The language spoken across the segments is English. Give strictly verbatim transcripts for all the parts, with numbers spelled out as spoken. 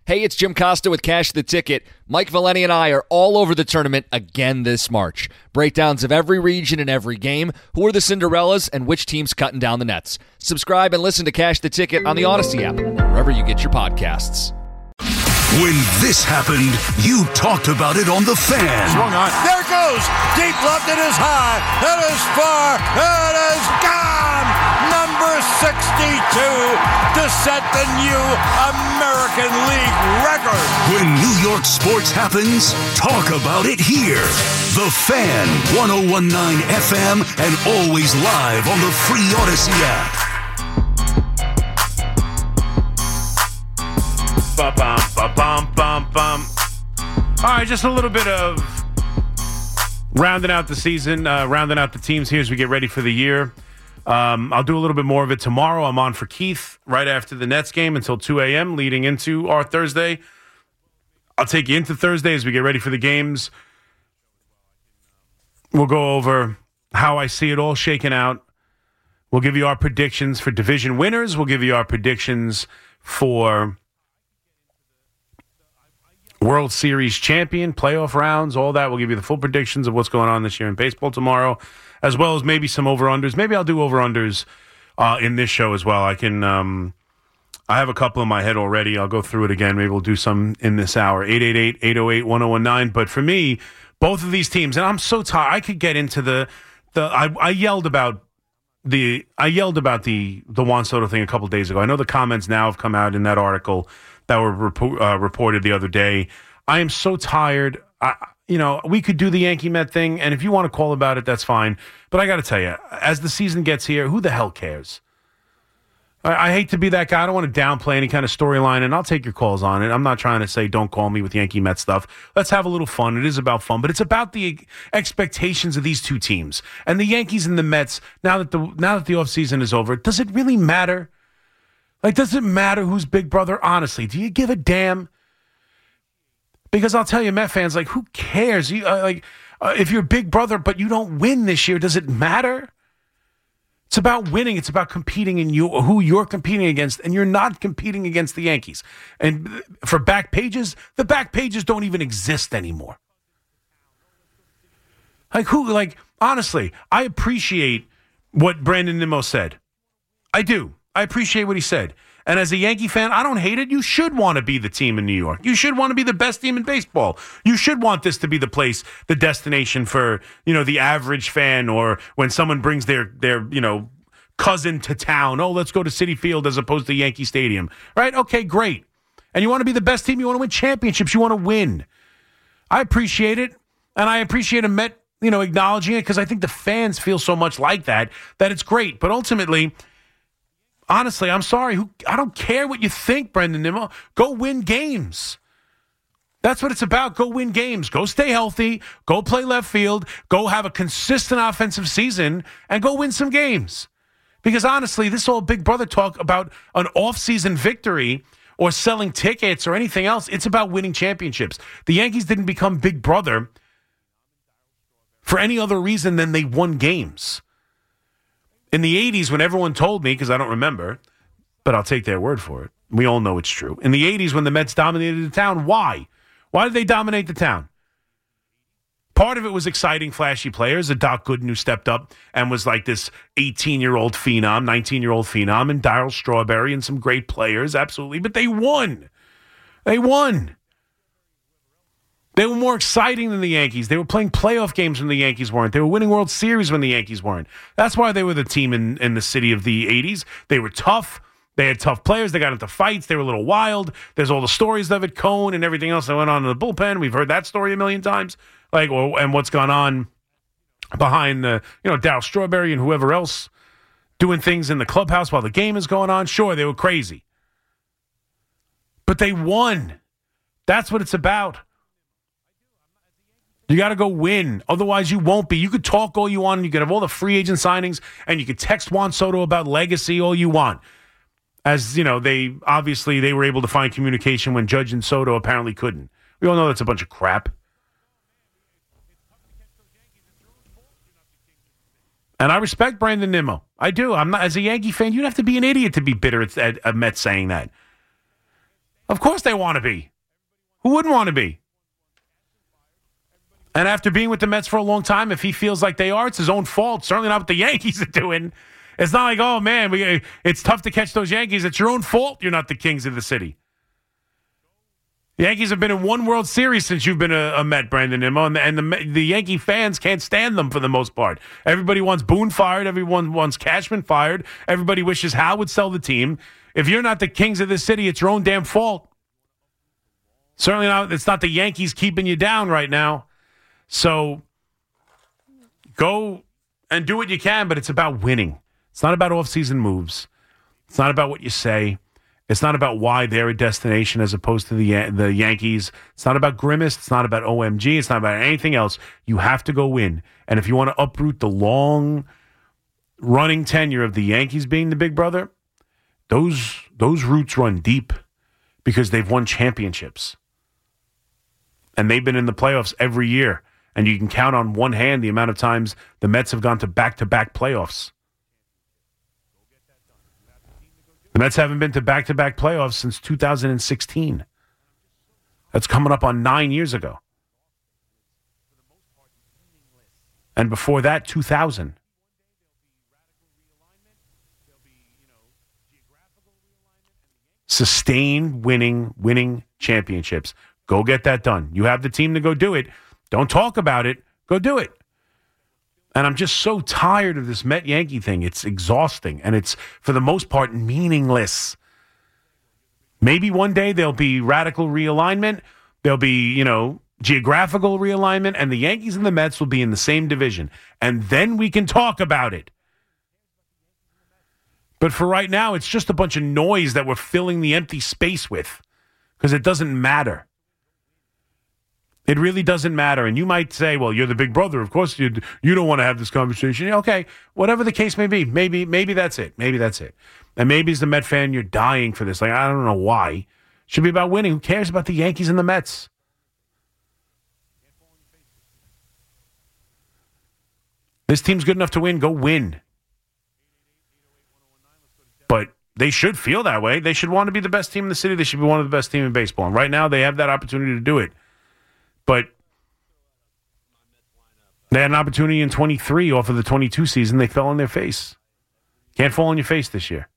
Hey, it's Jim Costa with Cash the Ticket. Mike Valeni and I are all over the tournament again this March. Breakdowns of every region and every game, who are the Cinderellas, and which team's cutting down the nets. Subscribe and listen to Cash the Ticket on the Odyssey app, wherever you get your podcasts. When this happened, you talked about it on The Fan. Swung on. There it goes. Deep left. It is high. It is far. It is gone. Number sixty-two to set the new American League record. When New York sports happens, talk about it here. The Fan, one oh one point nine F M, and always live on the free Odyssey app. Bum, bum, bum, bum, bum. All right, just a little bit of rounding out the season, uh, rounding out the teams here as we get ready for the year. Um, I'll do a little bit more of it tomorrow. I'm on for Keith right after the Nets game until two a.m. leading into our Thursday. I'll take you into Thursday as we get ready for the games. We'll go over how I see it all shaking out. We'll give you our predictions for division winners. We'll give you our predictions for World Series champion, playoff rounds, all that. We'll give you the full predictions of what's going on this year in baseball tomorrow, as well as maybe some over-unders. Maybe I'll do over-unders uh, in this show as well. I can. Um, I have a couple in my head already. I'll go through it again. Maybe we'll do some in this hour. eight eight eight, eight oh eight, one oh one nine. But for me, both of these teams, and I'm so tired. I could get into the the. I, I yelled about the. I yelled about the the Juan Soto thing a couple days ago. I know the comments now have come out in that article that were repo- uh, reported the other day. I am so tired. I, you know, we could do the Yankee Met thing, and if you want to call about it, that's fine. But I got to tell you, as the season gets here, who the hell cares? I, I hate to be that guy. I don't want to downplay any kind of storyline, and I'll take your calls on it. I'm not trying to say don't call me with Yankee Met stuff. Let's have a little fun. It is about fun, but it's about the expectations of these two teams. And the Yankees and the Mets, now that the now that the offseason is over, does it really matter? Like, does it matter who's big brother? Honestly, do you give a damn? Because I'll tell you, Met fans, like, who cares? You, uh, like, uh, if you're big brother, but you don't win this year, does it matter? It's about winning. It's about competing in you, who you're competing against, and you're not competing against the Yankees. And for back pages, the back pages don't even exist anymore. Like, who, like, honestly, I appreciate what Brandon Nimmo said. I do. I appreciate what he said. And as a Yankee fan, I don't hate it. You should want to be the team in New York. You should want to be the best team in baseball. You should want this to be the place, the destination for, you know, the average fan, or when someone brings their, their, you know, cousin to town. Oh, let's go to Citi Field as opposed to Yankee Stadium. Right? Okay, great. And you want to be the best team. You want to win championships. You want to win. I appreciate it. And I appreciate a Met, you know, acknowledging it, because I think the fans feel so much like that, that it's great. But ultimately, honestly, I'm sorry. Who, I don't care what you think, Brendan Nimmo. Go win games. That's what it's about. Go win games. Go stay healthy. Go play left field. Go have a consistent offensive season and go win some games. Because honestly, this whole big brother talk about an off-season victory or selling tickets or anything else, it's about winning championships. The Yankees didn't become big brother for any other reason than they won games. In the eighties, when everyone told me, because I don't remember, but I'll take their word for it. We all know it's true. In the eighties, when the Mets dominated the town, why? Why did they dominate the town? Part of it was exciting, flashy players. A Doc Gooden who stepped up and was like this eighteen-year-old phenom, nineteen-year-old phenom, and Darryl Strawberry and some great players, absolutely. But they won. They won. They were more exciting than the Yankees. They were playing playoff games when the Yankees weren't. They were winning World Series when the Yankees weren't. That's why they were the team in, in the city of the eighties. They were tough. They had tough players. They got into fights. They were a little wild. There's all the stories of it, Cone and everything else that went on in the bullpen. We've heard that story a million times. Like, or, and what's gone on behind the, you know, Darryl Strawberry and whoever else doing things in the clubhouse while the game is going on. Sure, they were crazy. But they won. That's what it's about. You got to go win. Otherwise, you won't be. You could talk all you want, and you could have all the free agent signings, and you could text Juan Soto about legacy all you want. As, you know, they obviously they were able to find communication when Judge and Soto apparently couldn't. We all know that's a bunch of crap. And I respect Brandon Nimmo. I do. I'm not, as a Yankee fan, you'd have to be an idiot to be bitter at, at, at Mets saying that. Of course they want to be. Who wouldn't want to be? And after being with the Mets for a long time, if he feels like they are, it's his own fault. Certainly not what the Yankees are doing. It's not like, oh, man, we, it's tough to catch those Yankees. It's your own fault you're not the kings of the city. The Yankees have been in one World Series since you've been a, a Met, Brandon Nimmo, and, the, and the, the Yankee fans can't stand them for the most part. Everybody wants Boone fired. Everyone wants Cashman fired. Everybody wishes Hal would sell the team. If you're not the kings of the city, it's your own damn fault. Certainly not. It's not the Yankees keeping you down right now. So go and do what you can, but it's about winning. It's not about off-season moves. It's not about what you say. It's not about why they're a destination as opposed to the the Yankees. It's not about Grimace. It's not about O M G. It's not about anything else. You have to go win. And if you want to uproot the long-running tenure of the Yankees being the big brother, those those roots run deep because they've won championships. And they've been in the playoffs every year. And you can count on one hand the amount of times the Mets have gone to back-to-back playoffs. The Mets haven't been to back-to-back playoffs since two thousand sixteen. That's coming up on nine years ago. And before that, two thousand. Sustained winning, winning championships. Go get that done. You have the team to go do it. Don't talk about it. Go do it. And I'm just so tired of this Met Yankee thing. It's exhausting. And it's, for the most part, meaningless. Maybe one day there'll be radical realignment. There'll be, you know, geographical realignment. And the Yankees and the Mets will be in the same division. And then we can talk about it. But for right now, it's just a bunch of noise that we're filling the empty space with. Because it doesn't matter. It really doesn't matter. And you might say, well, you're the big brother. Of course, you you don't want to have this conversation. Okay, whatever the case may be. Maybe maybe that's it. Maybe that's it. And maybe as the Met fan, you're dying for this. Like, I don't know why. It should be about winning. Who cares about the Yankees and the Mets? This team's good enough to win. Go win. But they should feel that way. They should want to be the best team in the city. They should be one of the best teams in baseball. And right now, they have that opportunity to do it. But they had an opportunity in twenty-three off of the twenty-two season. They fell on their face. Can't fall on your face this year.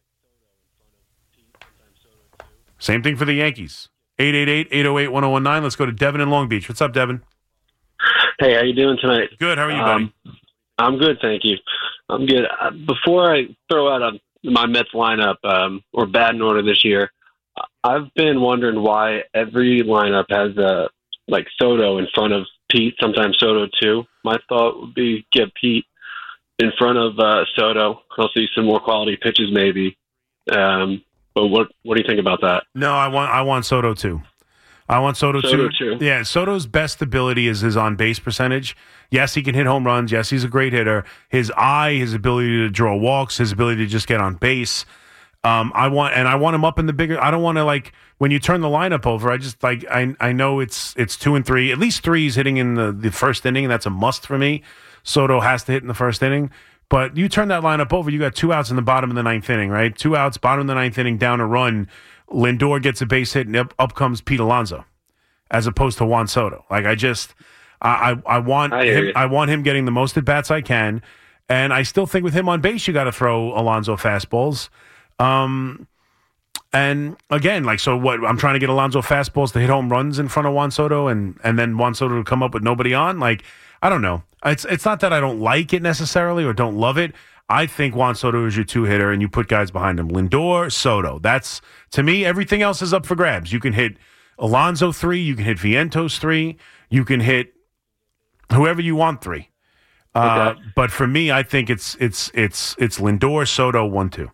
Same thing for the Yankees. eight eight eight, eight oh eight, one oh one nine. Let's go to Devin in Long Beach. What's up, Devin? Hey, how you doing tonight? Good. How are you, buddy? Um, I'm good, thank you. I'm good. Uh, before I throw out a, my Mets lineup, um, or batting order this year, I've been wondering why every lineup has a like Soto in front of Pete, sometimes Soto too. My thought would be get Pete in front of uh, Soto. He'll see some more quality pitches maybe. Um, but what what do you think about that? No, I want I want Soto too. I want Soto, Soto too. too. Yeah, Soto's best ability is his on-base percentage. Yes, he can hit home runs. Yes, he's a great hitter. His eye, his ability to draw walks, his ability to just get on base. Um, I want, and I want him up in the bigger. I don't want to like when you turn the lineup over. I just like I I know it's it's two and three. At least three is hitting in the, the first inning, and that's a must for me. Soto has to hit in the first inning. But you turn that lineup over, you got two outs in the bottom of the ninth inning, right? Two outs, bottom of the ninth inning, down a run. Lindor gets a base hit, and up, up comes Pete Alonso, as opposed to Juan Soto. Like I just, I I, I want I him. I want him getting the most at bats I can, and I still think with him on base, you got to throw Alonso fastballs. Um, and again, like, so what, I'm trying to get Alonso fastballs to hit home runs in front of Juan Soto and, and then Juan Soto to come up with nobody on. Like, I don't know. It's, it's not that I don't like it necessarily or don't love it. I think Juan Soto is your two hitter and you put guys behind him. Lindor, Soto. That's, to me, everything else is up for grabs. You can hit Alonso three. You can hit Vientos three. You can hit whoever you want three. Uh, Okay. But for me, I think it's, it's, it's, it's Lindor, Soto, one, two.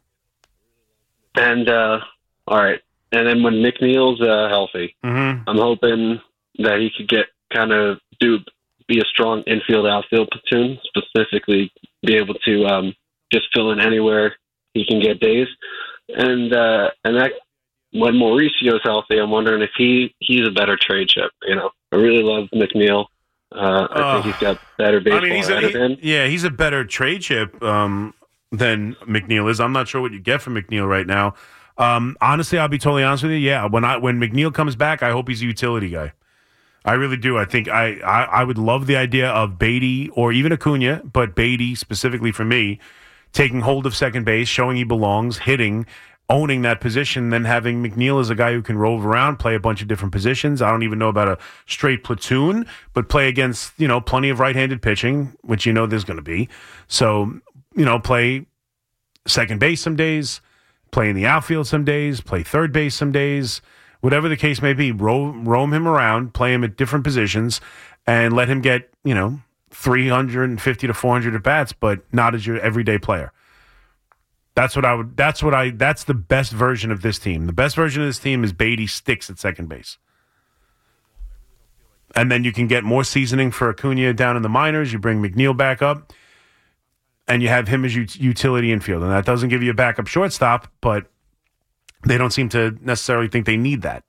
And uh, all right, and then when McNeil's uh, healthy, Mm-hmm. I'm hoping that he could get kind of do be a strong infield outfield platoon, specifically be able to um, just fill in anywhere he can get days. And uh, and that when Mauricio's healthy, I'm wondering if he he's a better trade chip. You know, I really love McNeil. Uh, I Oh. think he's got better baseball I mean, he's a, ahead of he- him. yeah, he's a better trade chip um, than McNeil is. I'm not sure what you get from McNeil right now. Um, honestly, I'll be totally honest with you. Yeah, when I when McNeil comes back, I hope he's a utility guy. I really do. I think I, I, I would love the idea of Beatty or even Acuna, but Beatty specifically for me, taking hold of second base, showing he belongs, hitting, owning that position, then having McNeil as a guy who can rove around, play a bunch of different positions. I don't even know about a straight platoon, but play against, you know, plenty of right-handed pitching, which you know there's going to be. So, you know, play second base some days, play in the outfield some days, play third base some days, whatever the case may be, roam, roam him around, play him at different positions, and let him get, you know, three hundred fifty to four hundred at bats, but not as your everyday player. That's what I would. That's what I. That's the best version of this team. The best version of this team is Beatty sticks at second base, and then you can get more seasoning for Acuna down in the minors. You bring McNeil back up, and you have him as ut- utility infield, and that doesn't give you a backup shortstop, but they don't seem to necessarily think they need that.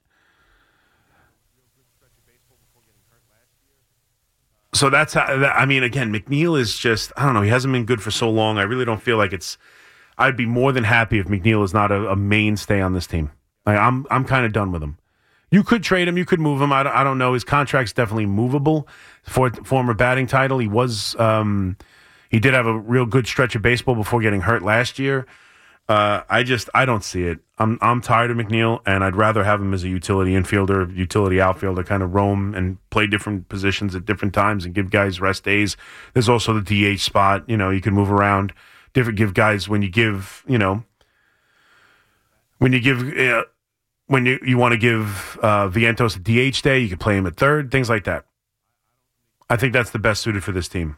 So that's how, I mean, again, McNeil is just, I don't know, he hasn't been good for so long. I really don't feel like it's, I'd be more than happy if McNeil is not a, a mainstay on this team. Like, I'm I'm kind of done with him. You could trade him, you could move him. I don't, I don't know. His contract's definitely movable. For former batting title, he was, um, he did have a real good stretch of baseball before getting hurt last year. Uh, I just, I don't see it. I'm I'm tired of McNeil, and I'd rather have him as a utility infielder, utility outfielder, kind of roam and play different positions at different times and give guys rest days. There's also the D H spot. You know, you can move around. Different, give guys, when you give, you know, when you give, uh, when you, you want to give uh, Vientos a D H day, you can play him at third, things like that. I think that's the best suited for this team.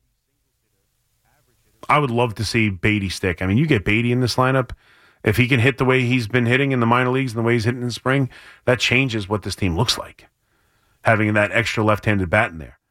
I would love to see Beatty stick. I mean, you get Beatty in this lineup. If he can hit the way he's been hitting in the minor leagues and the way he's hitting in the spring, that changes what this team looks like. Having that extra left-handed bat in there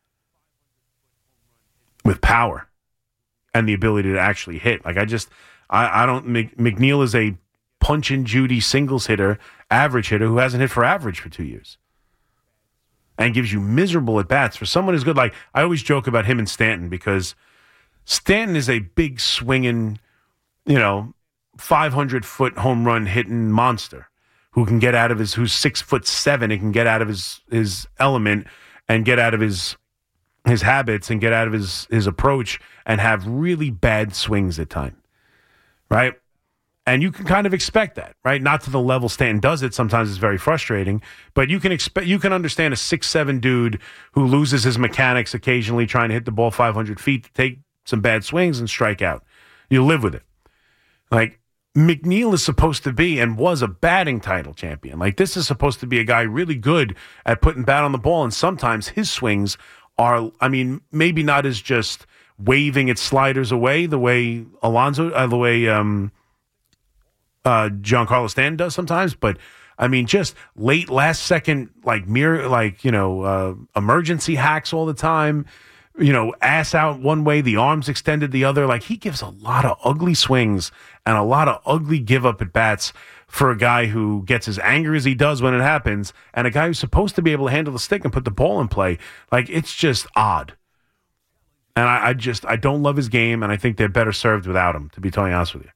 with power and the ability to actually hit. Like, I just, I, I don't, McNeil is a punch and Judy singles hitter, average hitter who hasn't hit for average for two years. And gives you miserable at-bats. For someone who's good, like, I always joke about him and Stanton because Stanton is a big swinging, you know, five hundred foot home run hitting monster who can get out of his, who's six foot seven and can get out of his, his element and get out of his, his habits and get out of his, his approach and have really bad swings at times. Right. And you can kind of expect that, right? Not to the level Stanton does it. Sometimes it's very frustrating, but you can expect, you can understand a six, seven dude who loses his mechanics occasionally trying to hit the ball five hundred feet to take some bad swings and strike out. You live with it. Like, McNeil is supposed to be and was a batting title champion. Like, this is supposed to be a guy really good at putting bat on the ball, and sometimes his swings are, I mean, maybe not as just waving its sliders away the way Alonso, uh, the way um, uh, Giancarlo Stanton does sometimes, but I mean, just late last second, like mirror, like, you know, uh, emergency hacks all the time. You know, ass out one way, the arms extended the other. Like, he gives a lot of ugly swings and a lot of ugly give up at bats for a guy who gets as angry as he does when it happens, and a guy who's supposed to be able to handle the stick and put the ball in play. Like, it's just odd. And I, I just, I don't love his game, and I think they're better served without him, to be totally honest with you.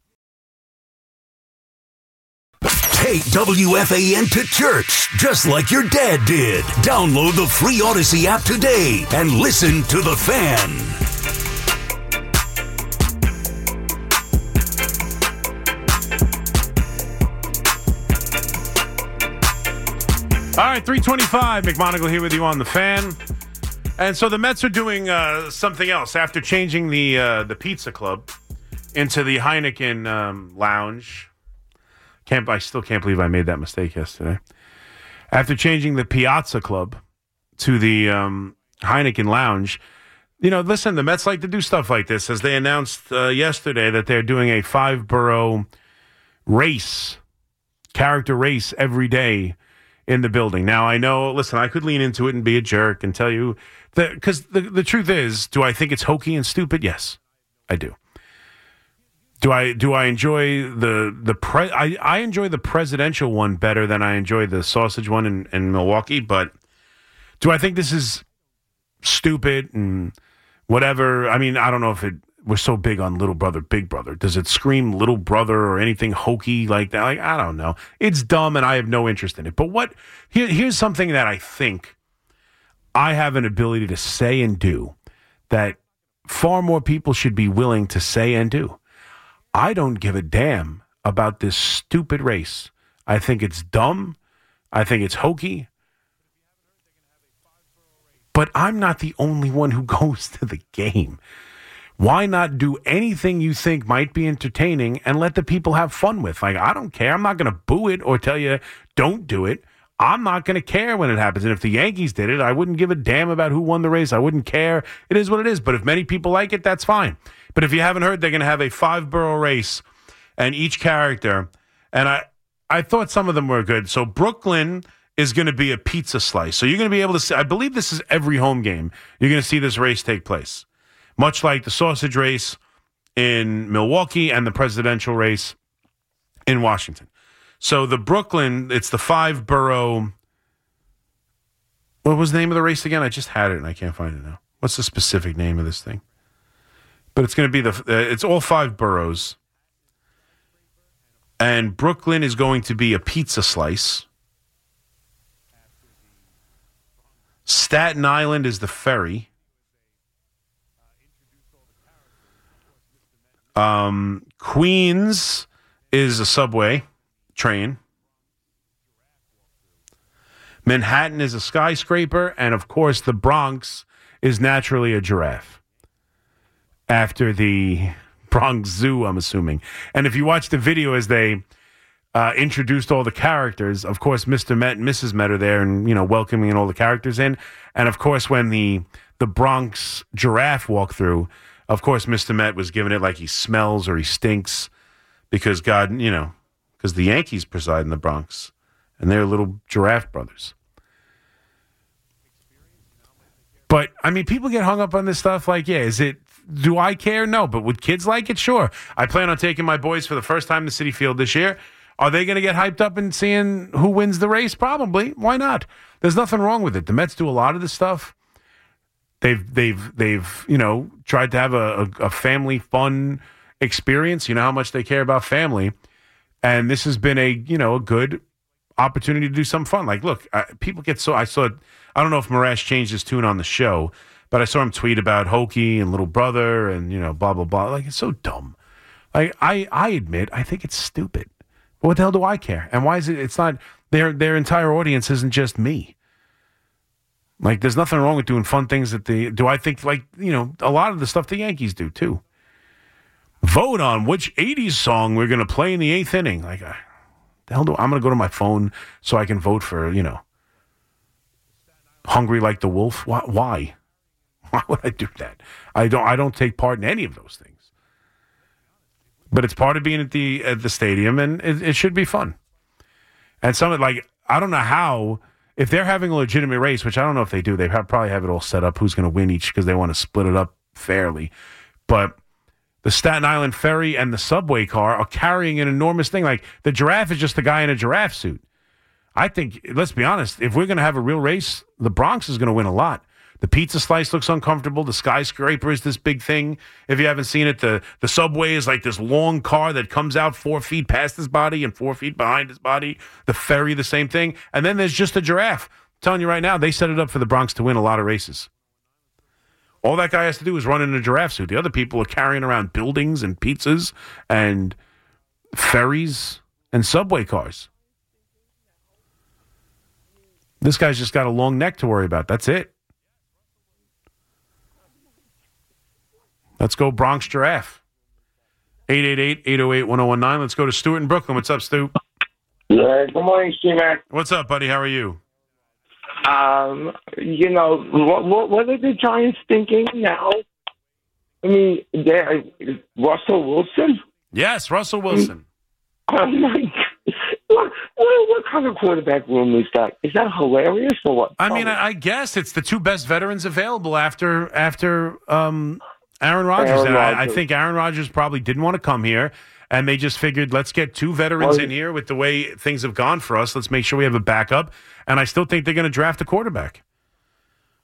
Take W F A N to church, just like your dad did. Download the free Odyssey app today and listen to The Fan. All right, three twenty-five, McMonagle here with you on The Fan. And so the Mets are doing uh, something else. After changing the uh, the Pizza Club into the Heineken um, Lounge. Can't, I still can't believe I made that mistake yesterday. After changing the Piazza Club to the um, Heineken Lounge, you know, listen, the Mets like to do stuff like this, as they announced uh, yesterday that they're doing a five-borough race, character race every day in the building. Now, I know, listen, I could lean into it and be a jerk and tell you that, because the, the truth is, do I think it's hokey and stupid? Yes, I do. Do I do I enjoy the the pre? I, I enjoy the presidential one better than I enjoy the sausage one in, in Milwaukee. But do I think this is stupid and whatever? I mean, I don't know if it we're so big on little brother, big brother. Does it scream little brother or anything hokey like that? Like, I don't know. It's dumb and I have no interest in it. But what, here, here's something that I think I have an ability to say and do that far more people should be willing to say and do. I don't give a damn about this stupid race. I think it's dumb. I think it's hokey. But I'm not the only one who goes to the game. Why not do anything you think might be entertaining and let the people have fun with? Like, I don't care. I'm not going to boo it or tell you don't do it. I'm not going to care when it happens. And if the Yankees did it, I wouldn't give a damn about who won the race. I wouldn't care. It is what it is. But if many people like it, that's fine. But if you haven't heard, they're going to have a five-borough race and each character. And I, I thought some of them were good. So Brooklyn is going to be a pizza slice. So you're going to be able to see, I believe this is every home game. You're going to see this race take place. Much like the sausage race in Milwaukee and the presidential race in Washington. So the Brooklyn, it's the five borough. What was the name of the race again? I just had it and I can't find it now. What's the specific name of this thing? But it's going to be the, uh, it's all five boroughs. And Brooklyn is going to be a pizza slice. Staten Island is the ferry. Um, Queens is a subway train. Manhattan is a skyscraper. And, of course, the Bronx is naturally a giraffe. After the Bronx Zoo, I'm assuming. And if you watch the video as they uh, introduced all the characters, of course, Mister Met and Missus Met are there and, you know, welcoming all the characters in. And, of course, when the, the Bronx giraffe walked through, of course, Mister Met was giving it like he smells or he stinks because God, you know, because the Yankees preside in the Bronx and they're little giraffe brothers. But, I mean, people get hung up on this stuff like, yeah, is it, do I care? No. But would kids like it? Sure. I plan on taking my boys for the first time to Citi Field this year. Are they going to get hyped up and seeing who wins the race? Probably. Why not? There's nothing wrong with it. The Mets do a lot of this stuff. They've, they've, they've, you know, tried to have a, a, a family fun experience. You know how much they care about family. And this has been a, you know, a good opportunity to do some fun. Like, look, I, people get so, I saw, I don't know if Marash changed his tune on the show, but I saw him tweet about Hokie and Little Brother and, you know, blah, blah, blah. Like, it's so dumb. Like, I, I admit, I think it's stupid. But what the hell do I care? And why is it, it's not, their, their entire audience isn't just me. Like, there's nothing wrong with doing fun things that the, do I think, like, you know, a lot of the stuff the Yankees do, too. Vote on which eighties song we're going to play in the eighth inning. Like, uh, the hell do I'm going to go to my phone so I can vote for, you know, Hungry Like the Wolf? Why? Why? Why would I do that? I don't. I don't take part in any of those things. But it's part of being at the at the stadium, and it, it should be fun. And some like I don't know how if they're having a legitimate race, which I don't know if they do. They have, probably have it all set up. Who's going to win each because they want to split it up fairly. But the Staten Island ferry and the subway car are carrying an enormous thing. Like the giraffe is just a guy in a giraffe suit. I think. Let's be honest. If we're going to have a real race, the Bronx is going to win a lot. The pizza slice looks uncomfortable. The skyscraper is this big thing. If you haven't seen it, the, the subway is like this long car that comes out four feet past his body and four feet behind his body. The ferry, the same thing. And then there's just a giraffe. I'm telling you right now, they set it up for the Bronx to win a lot of races. All that guy has to do is run in a giraffe suit. The other people are carrying around buildings and pizzas and ferries and subway cars. This guy's just got a long neck to worry about. That's it. Let's go Bronx Giraffe. eight eight eight, eight oh eight, one oh one nine. Let's go to Stuart in Brooklyn. What's up, Stu? Yeah, good morning, Steve-Mac. What's up, buddy? How are you? Um, you know, what, what, what are the Giants thinking now? I mean, they're, Russell Wilson? Yes, Russell Wilson. Oh, my God. What, what, what kind of quarterback room is that? Is that hilarious or what? I mean, I, I guess it's the two best veterans available after after um, Aaron Rodgers. Aaron and Rodgers. I, I think Aaron Rodgers probably didn't want to come here, and they just figured, let's get two veterans Well, in here with the way things have gone for us. Let's make sure we have a backup. And I still think they're going to draft a quarterback.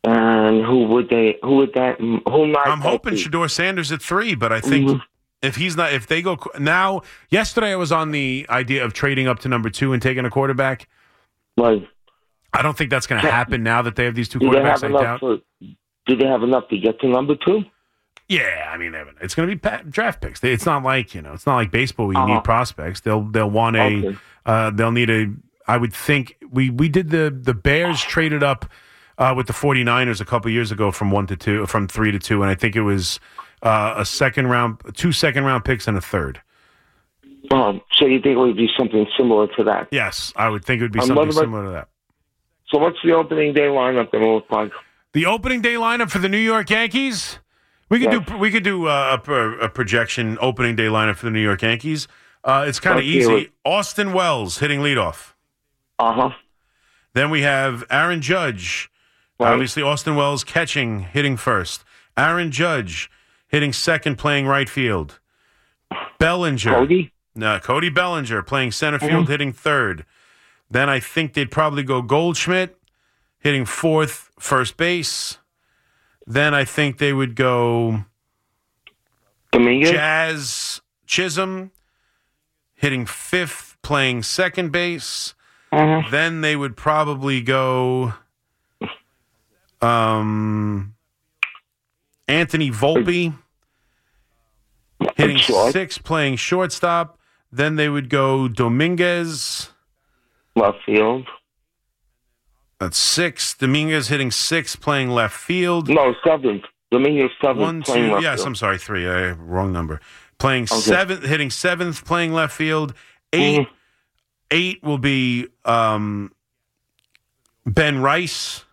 And who would they? Who would that? Who might? I'm hoping be? Shedeur Sanders at three, but I think Mhm. if he's not, if they go now, yesterday I was on the idea of trading up to number two and taking a quarterback. Like, I don't think that's going to happen now that they have these two do they quarterbacks have laid enough? down. For, do they have enough to get to number two? Yeah, I mean, they haven't- it's going to be pa- draft picks. They- It's not like you know, it's not like baseball where you Uh-huh. need prospects. They'll they'll want a, Okay. uh, they'll need a. I would think we we did the the Bears traded up uh, with the 49ers a couple years ago from one to two, from three to two, and I think it was uh, a second round, two second round picks and a third. Um, so you think it would be something similar to that? Yes, I would think it would be Um, something what about- similar to that. So what's the opening day lineup going to look like? The opening day lineup for the New York Yankees. We could Yes. do we could do uh, a, pro- a projection opening day lineup for the New York Yankees. Uh, it's kind of Let's do easy. it. Austin Wells hitting leadoff. Uh huh. Then we have Aaron Judge. Right. Obviously, Austin Wells catching, hitting first. Aaron Judge hitting second, playing right field. Bellinger. Cody. No, Cody Bellinger playing center field, Mm-hmm. hitting third. Then I think they'd probably go Goldschmidt hitting fourth, first base. Then I think they would go Dominguez. Jazz Chisholm hitting fifth, playing second base. Uh-huh. Then they would probably go um, Anthony Volpe hitting Short. sixth, playing shortstop. Then they would go Dominguez. Left field. That's six. Dominguez hitting sixth, playing left field. No, seventh. Dominguez seventh. One, playing two. left Yes, field. I'm sorry, three. Uh, wrong number. Playing Okay. seventh, hitting seventh, playing left field. Eight. Mhm. Eight will be um, Ben Rice.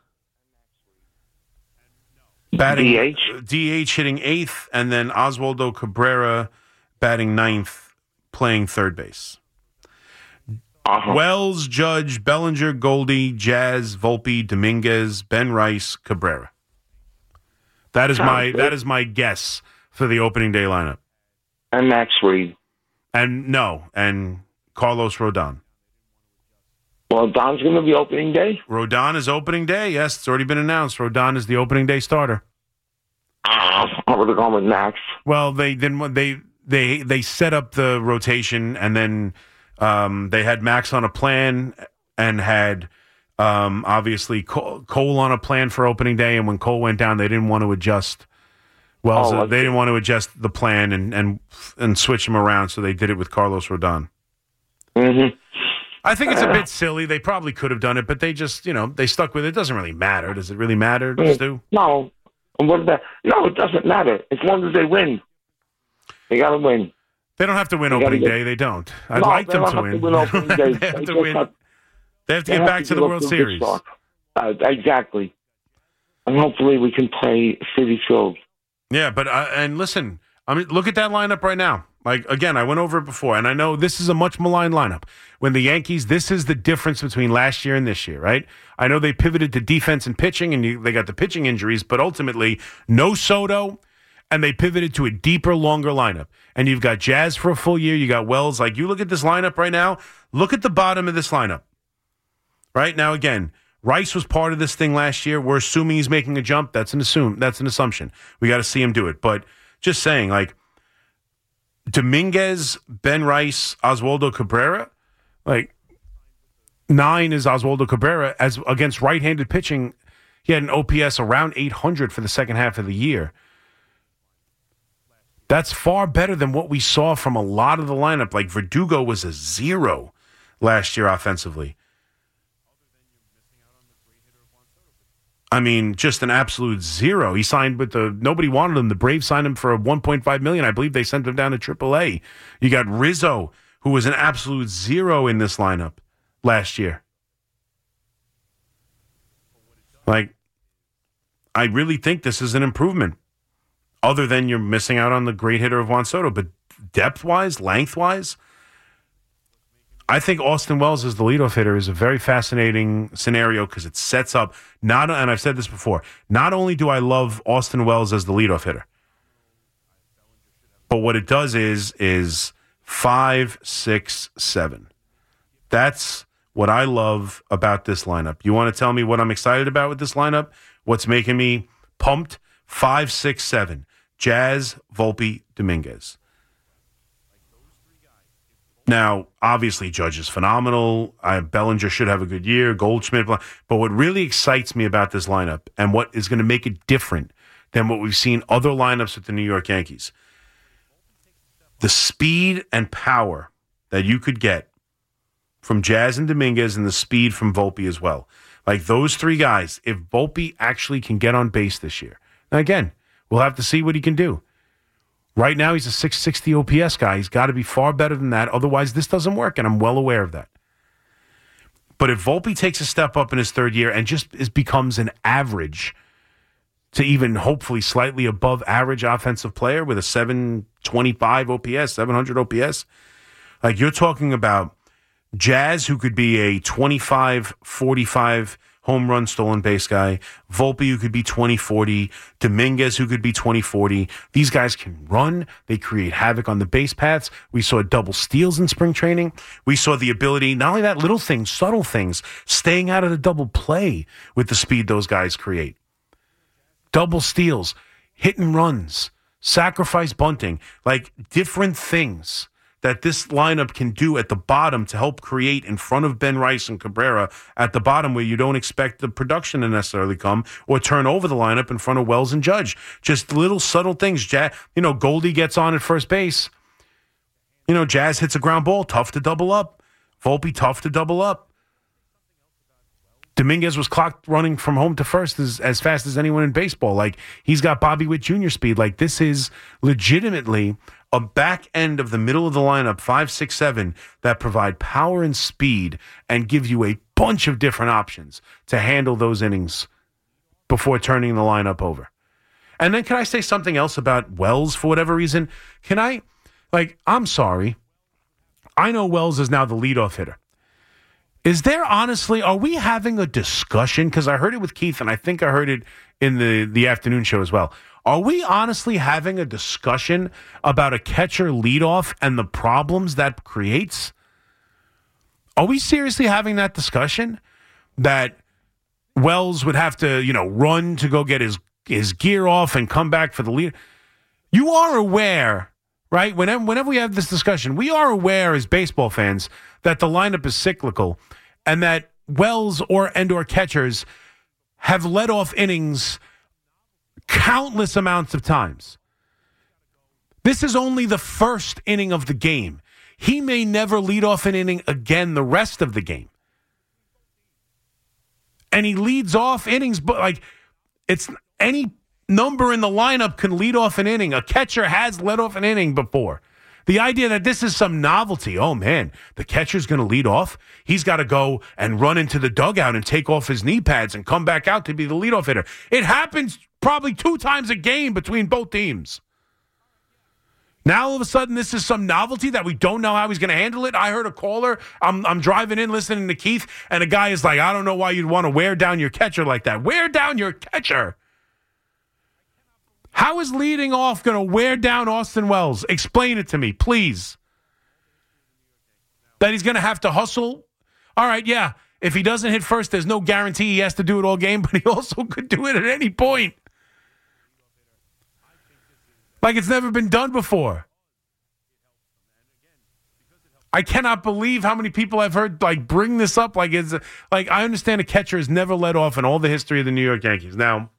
Batting D H? D H hitting eighth, and then Oswaldo Cabrera batting ninth, playing third base. Uh-huh. Wells, Judge, Bellinger, Goldie, Jazz, Volpe, Dominguez, Ben Rice, Cabrera. That is Sounds my good. that is my guess for the opening day lineup. And Max Reed. And no, and Carlos Rodon. Well, Don's going to be opening day. Rodon is opening day. Yes, it's already been announced. Rodon is the opening day starter. Ah, I would have gone with Max. Well, they didn't. They they they set up the rotation, and then um, they had Max on a plan, and had um, obviously Cole, Cole on a plan for opening day. And when Cole went down, they didn't want to adjust. Well, Oh, so I they didn't want to adjust the plan and and and switch him around, so they did it with Carlos Rodon. Mm-hmm. I think it's a bit silly. They probably could have done it, but they just, you know, they stuck with it. It doesn't really matter. Does it really matter, Stu? No. What about, no, it doesn't matter. As long as they win. They got to win. They don't have to win They gotta opening get- day. They don't. I'd No, like they them don't to have win. to win opening day. they have They to just win. have- They have to They get have back to the give World up a good Series. start. Uh, exactly. And hopefully we can play City Field. Yeah, but uh, and listen, I mean, look at that lineup right now. Like again, I went over it before, and I know this is a much maligned lineup. When the Yankees, this is the difference between last year and this year, right? I know they pivoted to defense and pitching, and you, they got the pitching injuries, but ultimately, no Soto, and they pivoted to a deeper, longer lineup. And you've got Jazz for a full year. You got Wells. Like you look at this lineup right now. Look at the bottom of this lineup. Right now, again, Rice was part of this thing last year. We're assuming he's making a jump. That's an assume. That's an assumption. We got to see him do it. But just saying, like Dominguez, Ben Rice, Oswaldo Cabrera, like nine is Oswaldo Cabrera as against right-handed pitching. He had an O P S around eight hundred for the second half of the year. That's far better than what we saw from a lot of the lineup. Like Verdugo was a zero last year offensively. I mean, just an absolute zero. He signed with the nobody wanted him. The Braves signed him for one point five million dollars. I believe they sent him down to triple A. You got Rizzo, who was an absolute zero in this lineup last year. Like, I really think this is an improvement. Other than you're missing out on the great hitter of Juan Soto, but depth-wise, length-wise, I think Austin Wells as the leadoff hitter is a very fascinating scenario because it sets up not, and I've said this before, not only do I love Austin Wells as the leadoff hitter, but what it does is is five, six, seven. That's what I love about this lineup. You want to tell me what I'm excited about with this lineup? What's making me pumped? Five, six, seven. Jazz, Volpe, Dominguez. Now, obviously, Judge is phenomenal. I, Bellinger should have a good year. Goldschmidt. But what really excites me about this lineup and what is going to make it different than what we've seen other lineups with the New York Yankees, the speed and power that you could get from Jazz and Dominguez, and the speed from Volpe as well. Like those three guys, if Volpe actually can get on base this year. Now, again, we'll have to see what he can do. Right now, he's a six sixty O P S guy. He's got to be far better than that. Otherwise, this doesn't work, and I'm well aware of that. But if Volpe takes a step up in his third year and just is, becomes an average to even hopefully slightly above average offensive player with a seven twenty-five O P S, seven hundred O P S, like you're talking about Jazz, who could be a twenty-five forty-five home run stolen base guy, Volpe, who could be twenty forty, Dominguez, who could be twenty forty. These guys can run. They create havoc on the base paths. We saw double steals in spring training. We saw the ability, not only that, little things, subtle things, staying out of the double play with the speed those guys create. Double steals, hit and runs, sacrifice bunting, like different things that this lineup can do at the bottom to help create in front of Ben Rice and Cabrera at the bottom where you don't expect the production to necessarily come, or turn over the lineup in front of Wells and Judge. Just little subtle things. You know, Goldie gets on at first base. You know, Jazz hits a ground ball, tough to double up. Volpe, tough to double up. Dominguez was clocked running from home to first as, as fast as anyone in baseball. Like, he's got Bobby Witt Junior speed. Like, this is legitimately a back end of the middle of the lineup, five, six, seven, that provide power and speed and give you a bunch of different options to handle those innings before turning the lineup over. And then can I say something else about Wells for whatever reason? Can I, like, I'm sorry. I know Wells is now the leadoff hitter. Is there honestly, are we having a discussion? Because I heard it with Keith, and I think I heard it in the, the afternoon show as well. Are we honestly having a discussion about a catcher leadoff and the problems that creates? Are we seriously having that discussion? That Wells would have to, you know, run to go get his, his gear off and come back for the lead? You are aware, right? Whenever, whenever we have this discussion, we are aware as baseball fans that the lineup is cyclical and that Wells or and or catchers have led off innings countless amounts of times. This is only the first inning of the game. He may never lead off an inning again the rest of the game. And he leads off innings, but like it's any number in the lineup can lead off an inning. A catcher has led off an inning before. The idea that this is some novelty, oh man, the catcher's going to lead off. He's got to go and run into the dugout and take off his knee pads and come back out to be the leadoff hitter. It happens probably two times a game between both teams. Now all of a sudden this is some novelty that we don't know how he's going to handle it. I heard a caller. I'm I'm driving in listening to Keith, and a guy is like, I don't know why you'd want to wear down your catcher like that. Wear down your catcher. How is leading off going to wear down Austin Wells? Explain it to me, please. That he's going to have to hustle? All right, yeah. If he doesn't hit first, there's no guarantee he has to do it all game, but he also could do it at any point. Like it's never been done before. I cannot believe how many people I've heard like bring this up. Like it's like I understand a catcher has never led off in all the history of the New York Yankees. Now,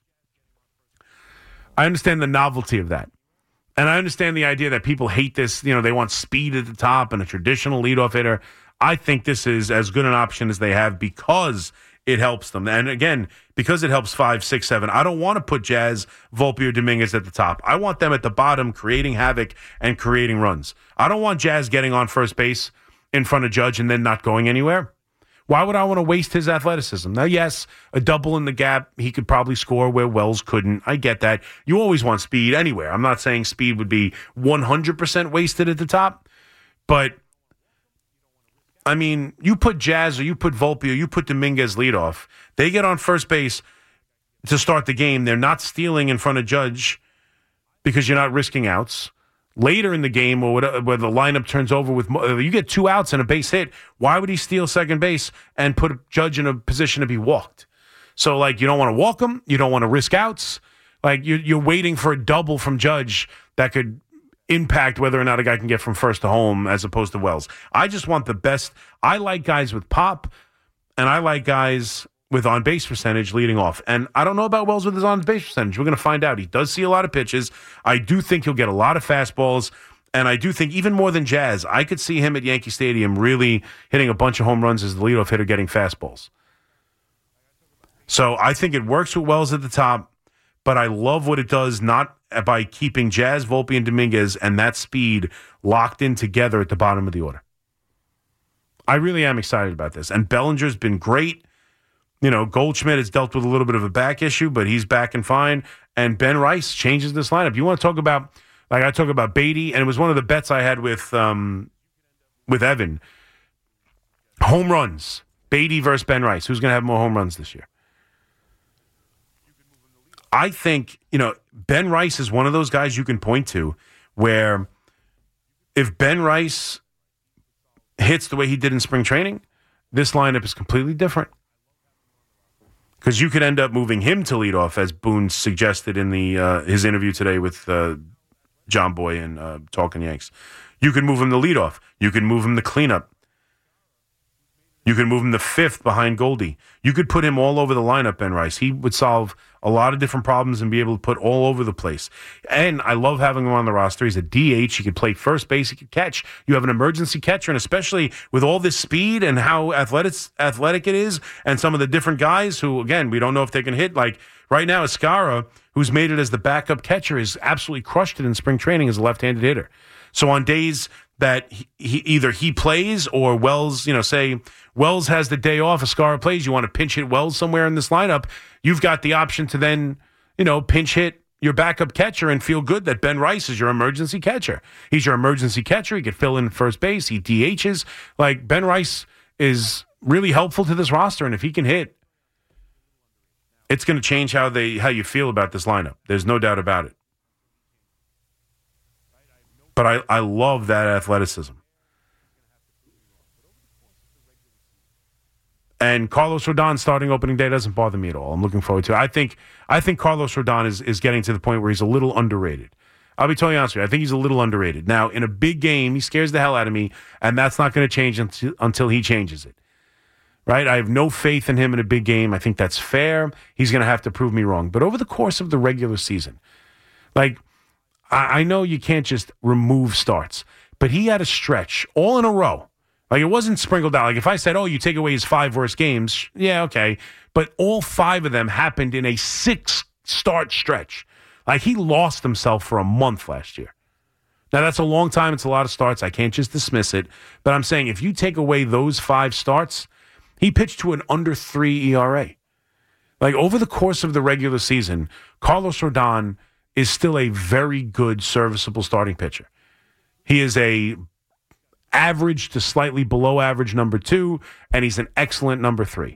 I understand the novelty of that. And I understand the idea that people hate this. You know, they want speed at the top and a traditional leadoff hitter. I think this is as good an option as they have because it helps them. And again, because it helps five, six, seven, I don't want to put Jazz, Volpe, or Dominguez at the top. I want them at the bottom creating havoc and creating runs. I don't want Jazz getting on first base in front of Judge and then not going anywhere. Why would I want to waste his athleticism? Now, yes, a double in the gap, he could probably score where Wells couldn't. I get that. You always want speed anywhere. I'm not saying speed would be one hundred percent wasted at the top, but I mean, you put Jazz or you put Volpe or you put Dominguez leadoff. They get on first base to start the game. They're not stealing in front of Judge because you're not risking outs. later in the game or whatever, where the lineup turns over with you get two outs and a base hit, why would he steal second base and put Judge in a position to be walked? So, like, you don't want to walk him. You don't want to risk outs. Like, you're, you're waiting for a double from Judge that could impact whether or not a guy can get from first to home as opposed to Wells. I just want the best. I like guys with pop, and I like guys with on-base percentage leading off. And I don't know about Wells with his on-base percentage. We're going to find out. He does see a lot of pitches. I do think he'll get a lot of fastballs. And I do think even more than Jazz, I could see him at Yankee Stadium really hitting a bunch of home runs as the leadoff hitter getting fastballs. So I think it works with Wells at the top, but I love what it does not by keeping Jazz, Volpe, and Dominguez and that speed locked in together at the bottom of the order. I really am excited about this. And Bellinger's been great. You know, Goldschmidt has dealt with a little bit of a back issue, but he's back and fine. And Ben Rice changes this lineup. You want to talk about, like I talk about Beatty, and it was one of the bets I had with um, with Evan. Home runs. Beatty versus Ben Rice. Who's going to have more home runs this year? I think, you know, Ben Rice is one of those guys you can point to where if Ben Rice hits the way he did in spring training, this lineup is completely different. Because you could end up moving him to lead off, as Boone suggested in the uh, his interview today with uh, John Boy and uh, Talking Yanks. You can move him to lead off. You can move him to cleanup. You can move him to fifth behind Goldie. You could put him all over the lineup, Ben Rice. He would solve a lot of different problems and be able to put all over the place. And I love having him on the roster. He's a D H. He can play first base. He can catch. You have an emergency catcher, and especially with all this speed and how athletic, athletic it is, and some of the different guys who, again, we don't know if they can hit. Like right now, Escara, who's made it as the backup catcher, is absolutely crushed it in spring training as a left-handed hitter. So on days that he, he either he plays or Wells, you know, say Wells has the day off, Escara plays, you want to pinch hit Wells somewhere in this lineup, you've got the option to then, you know, pinch hit your backup catcher and feel good that Ben Rice is your emergency catcher. He's your emergency catcher. He could fill in first base. He D Hs. Like, Ben Rice is really helpful to this roster, and if he can hit, it's going to change how they how you feel about this lineup. There's no doubt about it. But I, I love that athleticism. And Carlos Rodon starting opening day doesn't bother me at all. I'm looking forward to it. I think I think Carlos Rodon is, is getting to the point where he's a little underrated. I'll be totally honest with you. I think he's a little underrated. Now, in a big game, he scares the hell out of me, and that's not going to change until, until he changes it. Right? I have no faith in him in a big game. I think that's fair. He's going to have to prove me wrong. But over the course of the regular season, like, I know you can't just remove starts, but he had a stretch all in a row. Like, it wasn't sprinkled out. Like, if I said, oh, you take away his five worst games, yeah, okay. But all five of them happened in a six-start stretch. Like, he lost himself for a month last year. Now, that's a long time. It's a lot of starts. I can't just dismiss it. But I'm saying if you take away those five starts, he pitched to an under three E R A. Like, over the course of the regular season, Carlos Rodon is still a very good, serviceable starting pitcher. He is a average to slightly below average number two, and he's an excellent number three.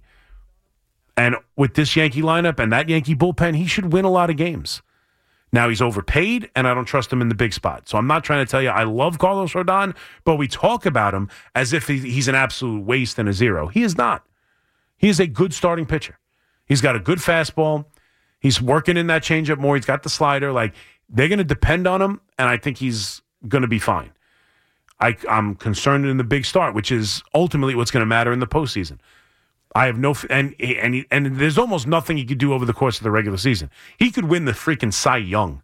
And with this Yankee lineup and that Yankee bullpen, he should win a lot of games. Now, he's overpaid, and I don't trust him in the big spot. So I'm not trying to tell you I love Carlos Rodon, but we talk about him as if he's an absolute waste and a zero. He is not. He is a good starting pitcher. He's got a good fastball. He's working in that changeup more. He's got the slider. Like, they're going to depend on him, and I think he's going to be fine. I, I'm concerned in the big start, which is ultimately what's going to matter in the postseason. I have no, and and he, and there's almost nothing he could do over the course of the regular season. He could win the freaking Cy Young,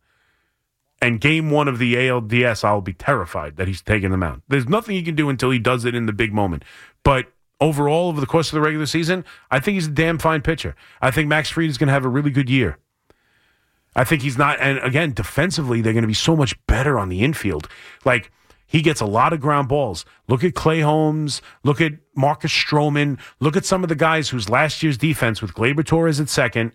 and game one of the A L D S, I'll be terrified that he's taking them out. There's nothing he can do until he does it in the big moment. But overall, over the course of the regular season, I think he's a damn fine pitcher. I think Max Fried is going to have a really good year. I think he's not, and again, defensively, they're going to be so much better on the infield. Like, he gets a lot of ground balls. Look at Clay Holmes. Look at Marcus Stroman. Look at some of the guys whose last year's defense with Gleyber Torres at second,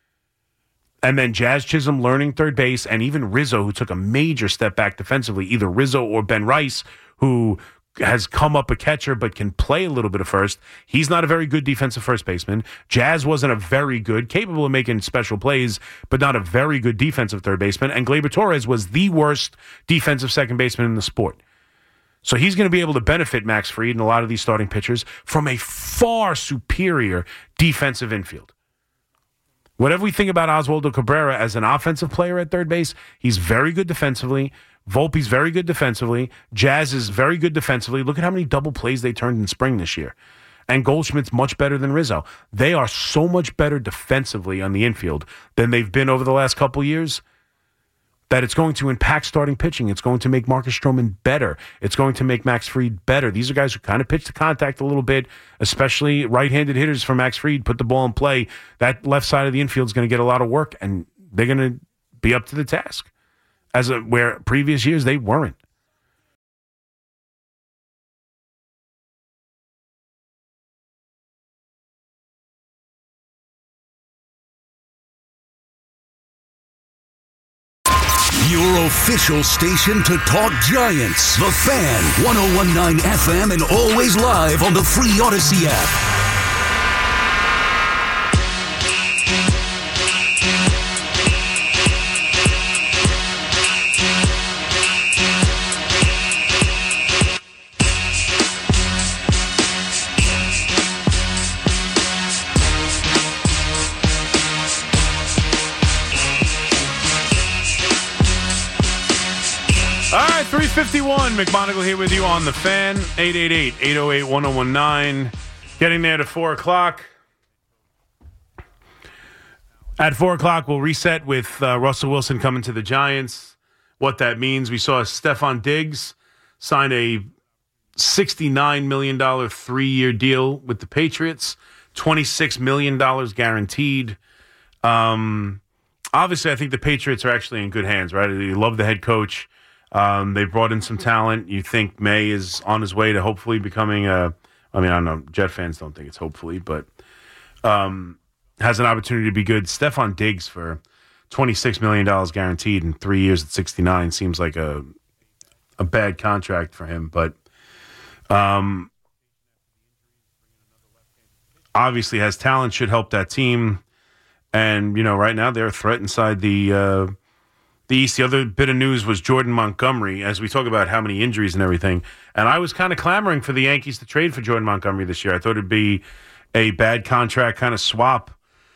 and then Jazz Chisholm learning third base, and even Rizzo, who took a major step back defensively, either Rizzo or Ben Rice, who has come up a catcher but can play a little bit of first. He's not a very good defensive first baseman. Jazz wasn't a very good, capable of making special plays, but not a very good defensive third baseman. And Gleyber Torres was the worst defensive second baseman in the sport. So he's going to be able to benefit Max Fried and a lot of these starting pitchers from a far superior defensive infield. Whatever we think about Oswaldo Cabrera as an offensive player at third base, he's very good defensively. Volpe's very good defensively. Jazz is very good defensively. Look at how many double plays they turned in spring this year. And Goldschmidt's much better than Rizzo. They are so much better defensively on the infield than they've been over the last couple years that it's going to impact starting pitching. It's going to make Marcus Stroman better. It's going to make Max Fried better. These are guys who kind of pitch to contact a little bit, especially right-handed hitters for Max Fried. Put the ball in play. That left side of the infield is going to get a lot of work, and they're going to be up to the task. As a, where previous years they weren't. Your official station to talk Giants. The Fan, one oh one point nine F M and always live on the free Odyssey app. three fifty-one, McMonagle here with you on The Fan, eight eight eight, eight oh eight, one oh one nine. Getting there to four o'clock. At four o'clock, we'll reset with uh, Russell Wilson coming to the Giants. What that means, we saw Stephon Diggs sign a sixty-nine million dollars three-year deal with the Patriots, twenty-six million dollars guaranteed. Um, obviously, I think the Patriots are actually in good hands, right? You love the head coach. Um, they brought in some talent. You think May is on his way to hopefully becoming a, I mean, I don't know, Jet fans don't think it's hopefully, but um, has an opportunity to be good. Stephon Diggs for twenty-six million dollars guaranteed in three years at sixty-nine seems like a a bad contract for him, but um, obviously has talent, should help that team. And, you know, right now they're a threat inside the uh, the East. The other bit of news was Jordan Montgomery, as we talk about how many injuries and everything. And I was kind of clamoring for the Yankees to trade for Jordan Montgomery this year. I thought it'd be a bad contract kind of swap.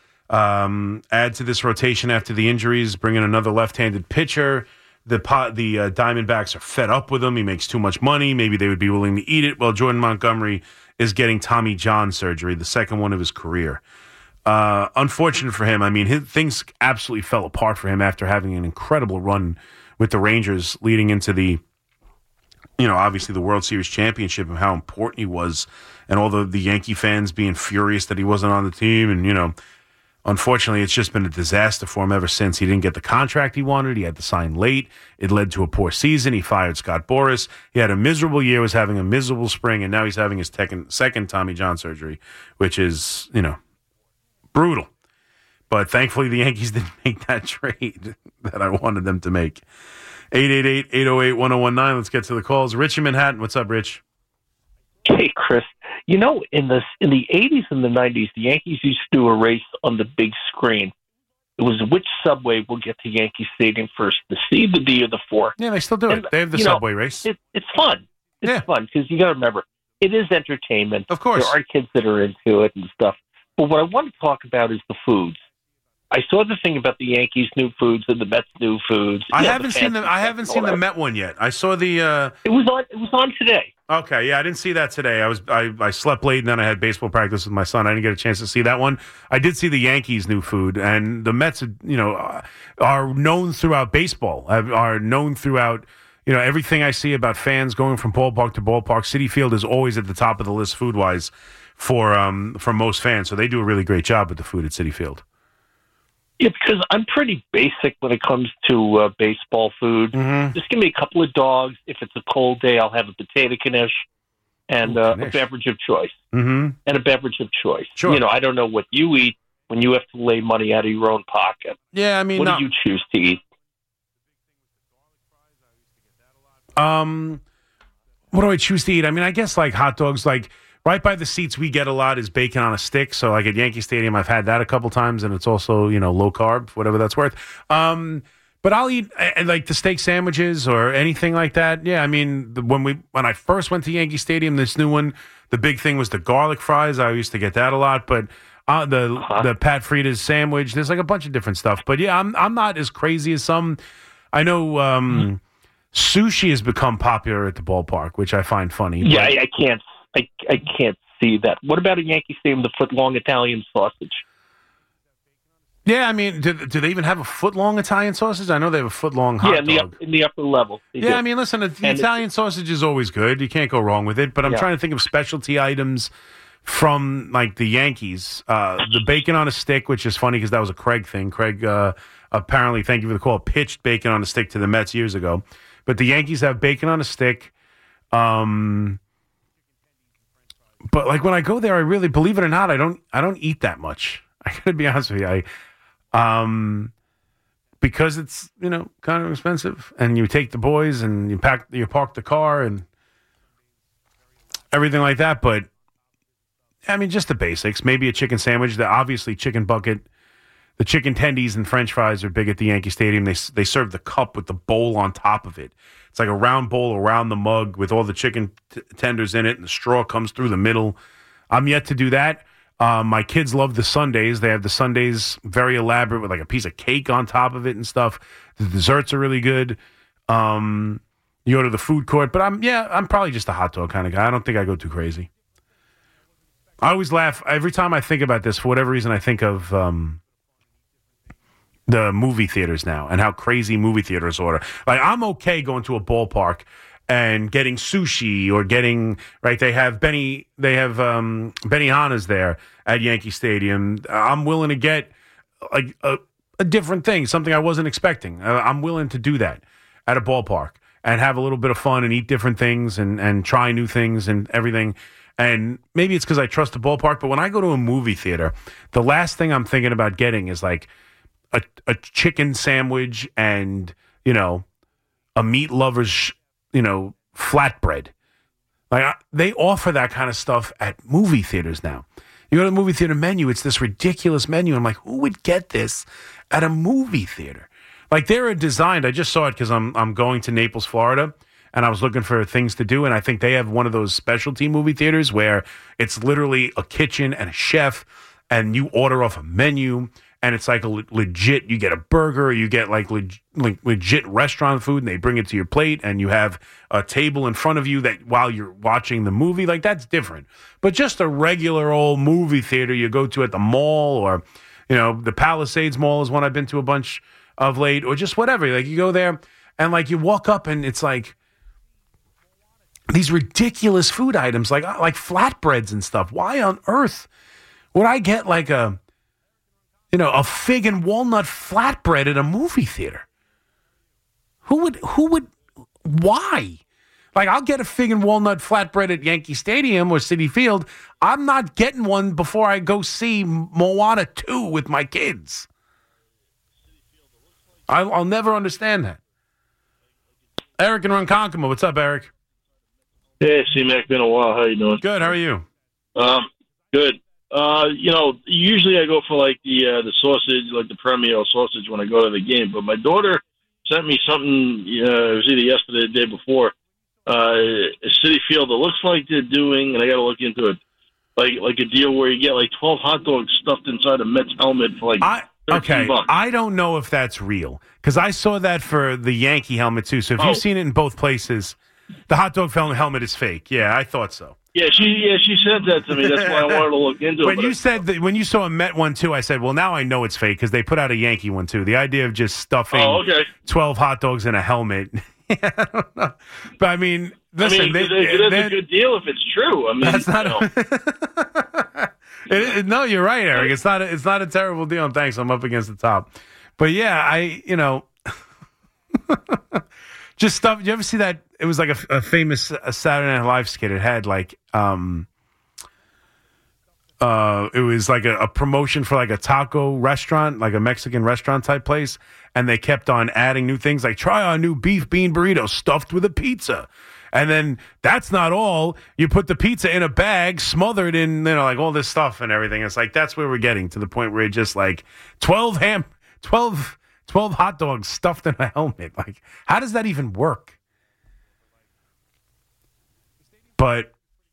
Um, add to this rotation after the injuries, bring in another left-handed pitcher. The pot, the uh, Diamondbacks are fed up with him. He makes too much money. Maybe they would be willing to eat it. Well, Jordan Montgomery is getting Tommy John surgery, the second one of his career. Uh, unfortunate for him. I mean, his, things absolutely fell apart for him after having an incredible run with the Rangers leading into the, you know, obviously the World Series championship and how important he was, and all the, the Yankee fans being furious that he wasn't on the team. And, you know, unfortunately, it's just been a disaster for him ever since. He didn't get the contract he wanted. He had to sign late. It led to a poor season. He fired Scott Boras. He had a miserable year, was having a miserable spring, and now he's having his second, second Tommy John surgery, which is, you know, brutal. But thankfully, the Yankees didn't make that trade that I wanted them to make. eight eight eight, eight oh eight, one oh one nine. Let's get to the calls. Rich in Manhattan. What's up, Rich? Hey, Chris. You know, in the in the eighties and the nineties, the Yankees used to do a race on the big screen. It was which subway will get to Yankee Stadium first, the C, the D, or the four. Yeah, they still do and, it. They have the subway know, race. It, it's fun. It's yeah. fun because you got to remember, it is entertainment. Of course. There are kids that are into it and stuff. But what I want to talk about is the foods. I saw the thing about the Yankees' new foods and the Mets' new foods. I yeah, haven't the seen the I haven't seen the Met one yet. I saw the. Uh... It was on. It was on today. Okay, yeah, I didn't see that today. I was I, I slept late and then I had baseball practice with my son. I didn't get a chance to see that one. I did see the Yankees' new food, and the Mets, you know, are known throughout baseball. Are known throughout. You know, everything I see about fans going from ballpark to ballpark, Citi Field is always at the top of the list food wise for um for most fans. So they do a really great job with the food at Citi Field. Yeah, because I'm pretty basic when it comes to uh, baseball food. Mm-hmm. Just give me a couple of dogs. If it's a cold day, I'll have a potato knish and Ooh, uh, knish. a beverage of choice. Mm-hmm. And a beverage of choice. Sure. You know, I don't know what you eat when you have to lay money out of your own pocket. Yeah, I mean, what no. do you choose to eat? Um, what do I choose to eat? I mean, I guess like hot dogs, like right by the seats we get a lot is bacon on a stick. So like at Yankee Stadium, I've had that a couple times, and it's also, you know, low carb, whatever that's worth. Um, but I'll eat uh, like the steak sandwiches or anything like that. Yeah, I mean, the, when we when I first went to Yankee Stadium, this new one, the big thing was the garlic fries. I used to get that a lot, but uh, the uh-huh. the Pat Frida's sandwich. There's like a bunch of different stuff. But yeah, I'm I'm not as crazy as some. I know um, mm-hmm. sushi has become popular at the ballpark, which I find funny. Yeah, but, I, I can't. I, I can't see that. What about a Yankee Stadium, the foot-long Italian sausage? Yeah, I mean, do, do they even have a foot-long Italian sausage? I know they have a foot-long hot yeah, in the, dog. Up, in the upper level. Yeah, do. I mean, listen, the and Italian sausage is always good. You can't go wrong with it. But I'm yeah. trying to think of specialty items from, like, the Yankees. Uh, the bacon on a stick, which is funny because that was a Craig thing. Craig, uh, apparently, thank you for the call, pitched bacon on a stick to the Mets years ago. But the Yankees have bacon on a stick. Um... But like when I go there, I really, believe it or not, I don't I don't eat that much. I gotta be honest with you. I um because it's, you know, kind of expensive. And you take the boys and you pack you park the car and everything like that. But I mean, just the basics. Maybe a chicken sandwich. The obviously chicken bucket. The chicken tendies and French fries are big at the Yankee Stadium. They they serve the cup with the bowl on top of it. It's like a round bowl around the mug with all the chicken t- tenders in it, and the straw comes through the middle. I'm yet to do that. Um, my kids love the sundaes. They have the sundaes very elaborate with like a piece of cake on top of it and stuff. The desserts are really good. Um, you go to the food court, but I'm yeah, I'm probably just a hot dog kind of guy. I don't think I go too crazy. I always laugh every time I think about this. For whatever reason, I think of um, the movie theaters now and how crazy movie theaters order. Like, I'm okay going to a ballpark and getting sushi or getting, right, they have Benny, they have um, Benihana's there at Yankee Stadium. I'm willing to get like a, a different thing, something I wasn't expecting. Uh, I'm willing to do that at a ballpark and have a little bit of fun and eat different things and, and try new things and everything. And maybe it's because I trust the ballpark, but when I go to a movie theater, the last thing I'm thinking about getting is like a, a chicken sandwich and, you know, a meat lover's, you know, flatbread. Like I, they offer that kind of stuff at movie theaters now. You go to the movie theater menu, it's this ridiculous menu. I'm like, who would get this at a movie theater? Like they're designed, I just saw it because I'm I'm going to Naples, Florida, and I was looking for things to do, and I think they have one of those specialty movie theaters where it's literally a kitchen and a chef, and you order off a menu, and it's like a le- legit, you get a burger, you get like, leg- like legit restaurant food, and they bring it to your plate, and you have a table in front of you that while you're watching the movie, like that's different. But just a regular old movie theater you go to at the mall, or, you know, the Palisades Mall is one I've been to a bunch of late, or just whatever. Like you go there, and like you walk up, and it's like these ridiculous food items, like like flatbreads and stuff. Why on earth would I get like a, you know, a fig and walnut flatbread at a movie theater? Who would, who would, why? Like, I'll get a fig and walnut flatbread at Yankee Stadium or Citi Field. I'm not getting one before I go see Moana two with my kids. I'll, I'll never understand that. Eric in Ronkonkoma. What's up, Eric? Hey, C-Mac. Been a while. How you doing? Good. How are you? Um, good. Uh, you know, usually I go for like the uh, the sausage, like the Premier sausage when I go to the game. But my daughter sent me something. Uh, it was either yesterday or the day before. Uh, Citi Field. It looks like they're doing, and I got to look into it. Like like a deal where you get like twelve hot dogs stuffed inside a Mets helmet for like. I- Okay, bucks. I don't know if that's real because I saw that for the Yankee helmet too. So if oh. you've seen it in both places, the hot dog helmet is fake. Yeah, I thought so. Yeah, she yeah she sent that to me. That's why I wanted to look into when it. you I, said that, when you saw a Met one too, I said, well, now I know it's fake because they put out a Yankee one too. The idea of just stuffing oh, okay. twelve hot dogs in a helmet. I don't know, but I mean, listen, I mean, they, it is a good deal if it's true. I mean, that's not. You know. It, it, no, you're right, Eric. It's not. A, it's not a terrible deal. And thanks, I'm up against the top. But yeah, I you know, just stuff. You ever see that? It was like a, a famous a Saturday Night Live skit. It had like um, uh, it was like a, a promotion for like a taco restaurant, like a Mexican restaurant type place, and they kept on adding new things like try our new beef bean burrito stuffed with a pizza. And then that's not all. You put the pizza in a bag, smothered in, you know, like all this stuff and everything. It's like that's where we're getting to the point where it's just like twelve ham, twelve, twelve hot dogs stuffed in a helmet. Like, how does that even work? But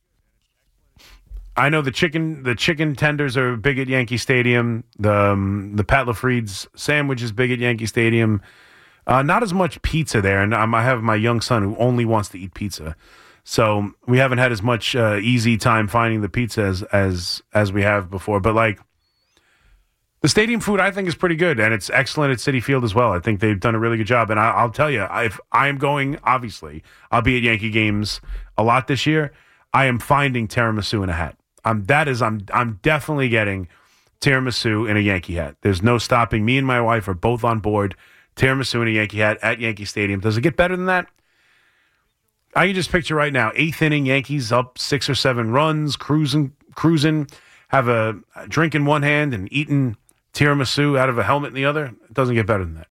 I know the chicken the chicken tenders are big at Yankee Stadium. The um, the Pat LaFreed's sandwich is big at Yankee Stadium. Uh, not as much pizza there, and um, I have my young son who only wants to eat pizza, so we haven't had as much uh, easy time finding the pizza as, as as we have before. But like the stadium food, I think is pretty good, and it's excellent at Citi Field as well. I think they've done a really good job, and I, I'll tell you, if I'm going, obviously, I'll be at Yankee games a lot this year. I am finding tiramisu in a hat. I'm that is I'm I'm definitely getting tiramisu in a Yankee hat. There's no stopping. Me and my wife are both on board. Tiramisu in a Yankee hat at Yankee Stadium. Does it get better than that? I can just picture right now, eighth inning, Yankees up six or seven runs, cruising, cruising, have a drink in one hand and eating tiramisu out of a helmet in the other. It doesn't get better than that.